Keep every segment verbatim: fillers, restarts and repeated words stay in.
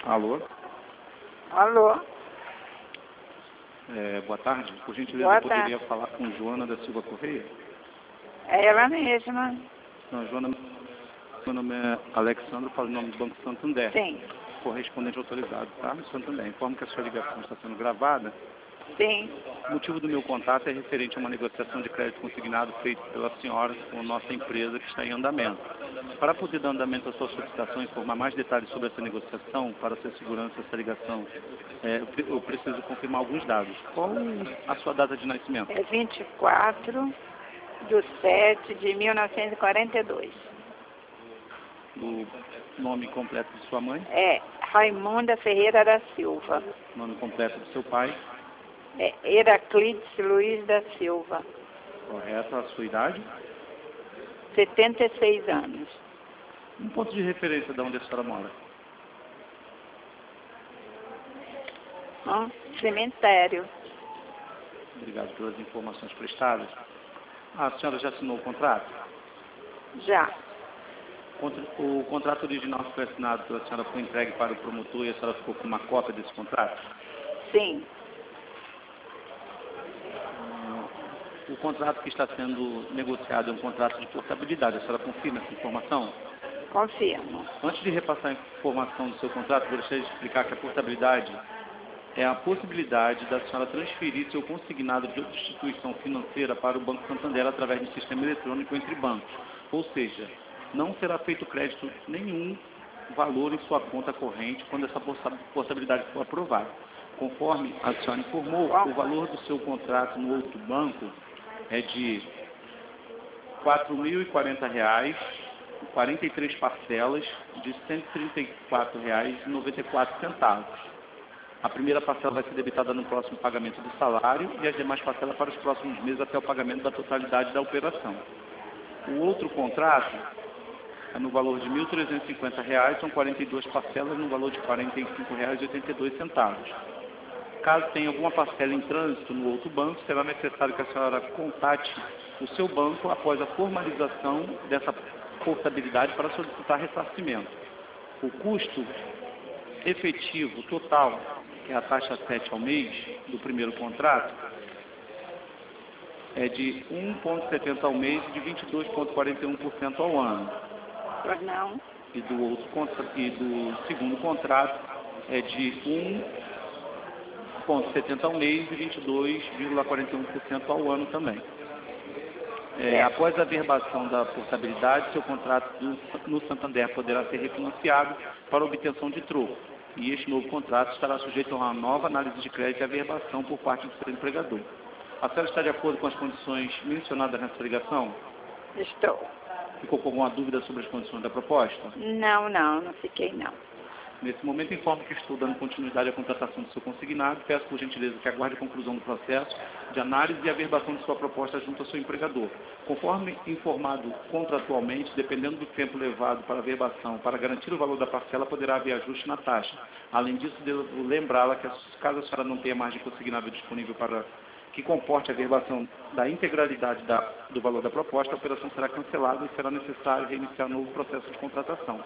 Alô? Alô? É, boa tarde. Por gentileza, Boa eu poderia tarde. falar com Joana da Silva Correia? É ela mesma. Não, Joana, meu nome é Alexandre, falo em nome do Banco Santander. Sim. Correspondente autorizado, tá? No Santander. Informo que a sua ligação está sendo gravada. Sim. O motivo do meu contato é referente a uma negociação de crédito consignado feita pela senhora com a nossa empresa que está em andamento. Para poder dar andamento à sua solicitação e informar mais detalhes sobre essa negociação, para ter segurança dessa ligação, é, eu pre- eu preciso confirmar alguns dados. Qual a sua data de nascimento? É vinte e quatro de sete de mil novecentos e quarenta e dois. O nome completo de sua mãe? É Raimunda Ferreira da Silva. Nome completo do seu pai? É Heraclides Luiz da Silva. Correto. A sua idade? setenta e seis anos. Um ponto de referência de onde a senhora mora? Hum? Cemitério. Obrigado pelas informações prestadas. Ah, a senhora já assinou o contrato? Já. Contra- O contrato original que foi assinado pela senhora foi entregue para o promotor e a senhora ficou com uma cópia desse contrato? Sim. O contrato que está sendo negociado é um contrato de portabilidade. A senhora confirma essa informação? Confirmo. Antes de repassar a informação do seu contrato, gostaria de explicar que a portabilidade é a possibilidade da senhora transferir seu consignado de outra instituição financeira para o Banco Santander através de sistema eletrônico entre bancos. Ou seja, não será feito crédito nenhum valor em sua conta corrente quando essa portabilidade for aprovada. Conforme a senhora informou, o valor do seu contrato no outro banco é de quatro mil e quarenta reais, quarenta e três parcelas de cento e trinta e quatro reais e noventa e quatro centavos. A primeira parcela vai ser debitada no próximo pagamento do salário e as demais parcelas para os próximos meses até o pagamento da totalidade da operação. O outro contrato é no valor de mil trezentos e cinquenta reais, são quarenta e duas parcelas no valor de quarenta e cinco reais e oitenta e dois centavos. Caso tenha alguma parcela em trânsito no outro banco, será necessário que a senhora contate o seu banco após a formalização dessa portabilidade para solicitar ressarcimento. O custo efetivo total, que é a taxa sete ao mês do primeiro contrato, é de um vírgula setenta ao mês e de vinte e dois vírgula quarenta e um por cento ao ano. Pois não? E do, outro, contra- e do segundo contrato é de um vírgula setenta ao mês e vinte e dois vírgula quarenta e um por cento ao ano também. É, após a verbação da portabilidade, seu contrato do, no Santander poderá ser refinanciado para obtenção de troco. E este novo contrato estará sujeito a uma nova análise de crédito e averbação por parte do seu empregador. A senhora está de acordo com as condições mencionadas nessa ligação? Estou. Ficou com alguma dúvida sobre as condições da proposta? Não, não, não fiquei não. Nesse momento, informo que estou dando continuidade à contratação do seu consignado. Peço, por gentileza, que aguarde a conclusão do processo de análise e averbação de sua proposta junto ao seu empregador. Conforme informado contratualmente, dependendo do tempo levado para a averbação, para garantir o valor da parcela, poderá haver ajuste na taxa. Além disso, devo lembrá-la que, caso a senhora não tenha margem consignado disponível para que comporte a averbação da integralidade da, do valor da proposta, a operação será cancelada e será necessário reiniciar novo processo de contratação.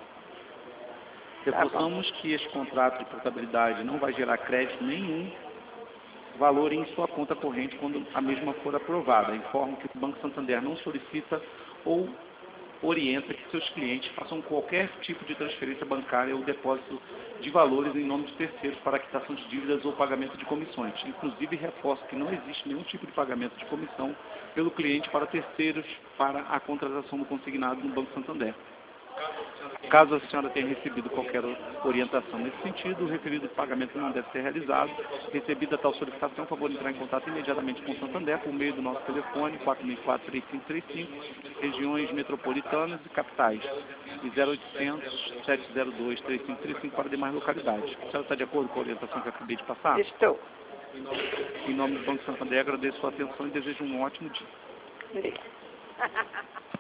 Reforçamos que este contrato de portabilidade não vai gerar crédito nenhum valor em sua conta corrente quando a mesma for aprovada. Informo que o Banco Santander não solicita ou orienta que seus clientes façam qualquer tipo de transferência bancária ou depósito de valores em nome de terceiros para quitação de dívidas ou pagamento de comissões. Inclusive, reforço que não existe nenhum tipo de pagamento de comissão pelo cliente para terceiros para a contratação do consignado no Banco Santander. Caso a senhora tenha recebido qualquer orientação nesse sentido, o referido pagamento não deve ser realizado. Recebida tal solicitação, por favor, entrar em contato imediatamente com o Santander por meio do nosso telefone quatro mil e quatro, três cinco três cinco, regiões metropolitanas e capitais, e zero oitocentos, sete zero dois, três cinco três cinco para demais localidades. A senhora está de acordo com a orientação que eu acabei de passar? Estou. Em nome do Banco Santander, agradeço a sua atenção e desejo um ótimo dia. Obrigada.